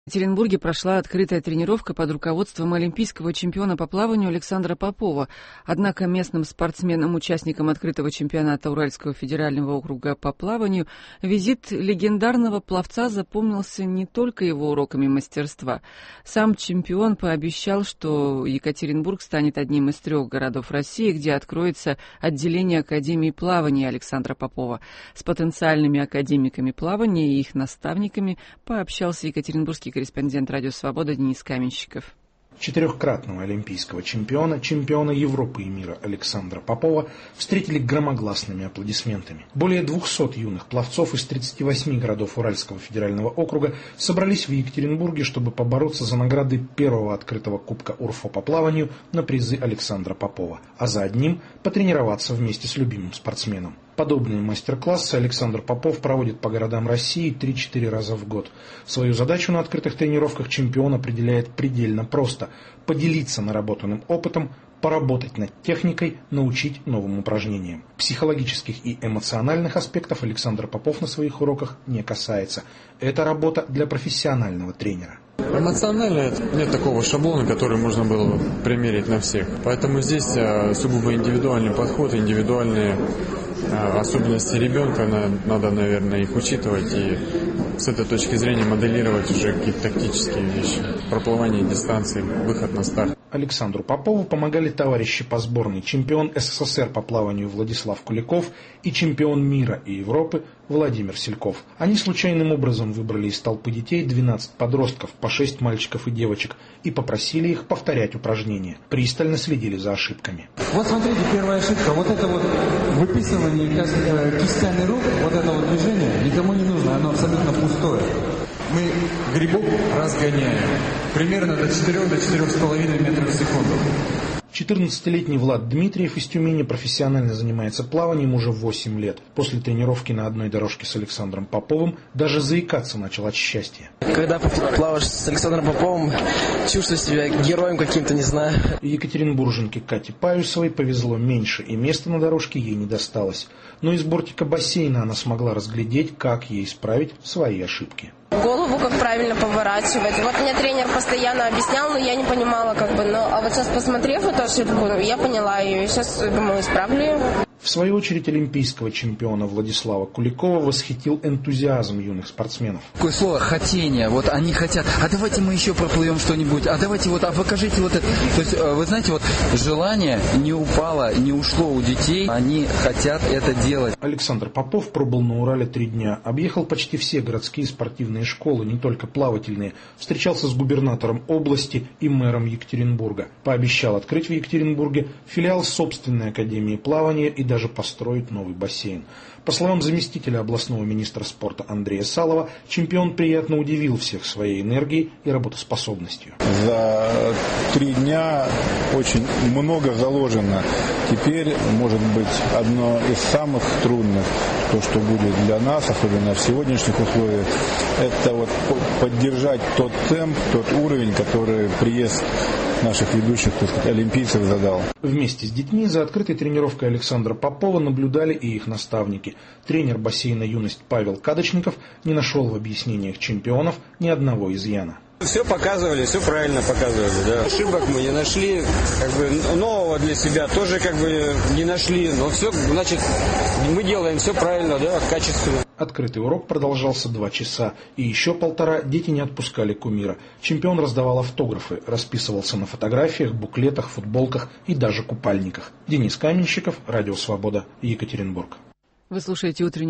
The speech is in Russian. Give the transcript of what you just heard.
В Екатеринбурге прошла открытая тренировка под руководством олимпийского чемпиона по плаванию Александра Попова. Однако местным спортсменам, участникам открытого чемпионата Уральского федерального округа по плаванию, визит легендарного пловца запомнился не только его уроками мастерства. Сам чемпион пообещал, что Екатеринбург станет одним из 3 городов России, где откроется отделение Академии плавания Александра Попова. С потенциальными академиками плавания и их наставниками пообщался екатеринбургский корреспондент «Радио Свобода» Денис Каменщиков. 4-кратного олимпийского чемпиона Европы и мира Александра Попова встретили громогласными аплодисментами. Более 200 юных пловцов из 38 городов Уральского федерального округа собрались в Екатеринбурге, чтобы побороться за награды первого открытого кубка УРФО по плаванию на призы Александра Попова, а за одним потренироваться вместе с любимым спортсменом. Подобные мастер-классы Александр Попов проводит по городам России 3-4 раза в год. Свою задачу на открытых тренировках чемпион определяет предельно просто – поделиться наработанным опытом, поработать над техникой, научить новым упражнениям. Психологических и эмоциональных аспектов Александр Попов на своих уроках не касается. Это работа для профессионального тренера. Эмоционально нет такого шаблона, который можно было бы примерить на всех. Поэтому здесь сугубо индивидуальный подход, индивидуальные особенности ребенка, надо, наверное, их учитывать и с этой точки зрения моделировать уже какие-то тактические вещи. Проплывание дистанции, выход на старт. Александру Попову помогали товарищи по сборной, чемпион СССР по плаванию Владислав Куликов и чемпион мира и Европы Владимир Сельков. Они случайным образом выбрали из толпы детей 12 подростков, по 6 мальчиков и девочек, и попросили их повторять упражнения. Пристально следили за ошибками. Вот смотрите, первая ошибка. Вот это вот выписывание кистями рук, вот это вот движение никому не нужно, оно абсолютно пустое. Мы грибок разгоняем примерно до 4-4,5 метров в секунду. 14-летний Влад Дмитриев из Тюмени профессионально занимается плаванием уже 8 лет. После тренировки на одной дорожке с Александром Поповым даже заикаться начал от счастья. Когда плаваешь с Александром Поповым, чувствую себя героем каким-то, не знаю. Екатеринбурженке Кате Паюсовой повезло меньше, и места на дорожке ей не досталось. Но из бортика бассейна она смогла разглядеть, как ей исправить свои ошибки. Голову как правильно поворачивать. Вот мне тренер постоянно объяснял, но я не понимала как бы. А вот сейчас, посмотрев эту ошибку, я поняла ее. И сейчас, думаю, исправлю ее. В свою очередь, олимпийского чемпиона Владислава Куликова восхитил энтузиазм юных спортсменов. Такое слово «хотение». Вот они хотят, а давайте мы еще проплывем что-нибудь, а давайте вот, а покажите вот это. То есть, вы знаете, вот желание не упало, не ушло у детей, они хотят это делать. Александр Попов пробыл на Урале 3 дня, объехал почти все городские спортивные школы, не только плавательные, встречался с губернатором области и мэром Екатеринбурга. Пообещал открыть в Екатеринбурге филиал собственной академии плавания и даже построить новый бассейн. По словам заместителя областного министра спорта Андрея Салова, чемпион приятно удивил всех своей энергией и работоспособностью. За 3 дня очень много заложено. Теперь, может быть, одно из самых трудных, то, что будет для нас, особенно в сегодняшних условиях, это вот поддержать тот темп, тот уровень, который приезд наших ведущих, так сказать, олимпийцев задал. Вместе с детьми за открытой тренировкой Александра Попова наблюдали и их наставники. Тренер бассейна «Юность» Павел Кадочников не нашел в объяснениях чемпионов ни одного изъяна. Все показывали, все правильно показывали. Да. Ошибок мы не нашли, нового для себя тоже не нашли. Но все, значит, мы делаем все правильно, да, качественно. Открытый урок продолжался 2 часа, и еще 1,5 дети не отпускали кумира. Чемпион раздавал автографы, расписывался на фотографиях, буклетах, футболках и даже купальниках. Денис Каменщиков, Радио Свобода, Екатеринбург. Вы слушаете утреннюю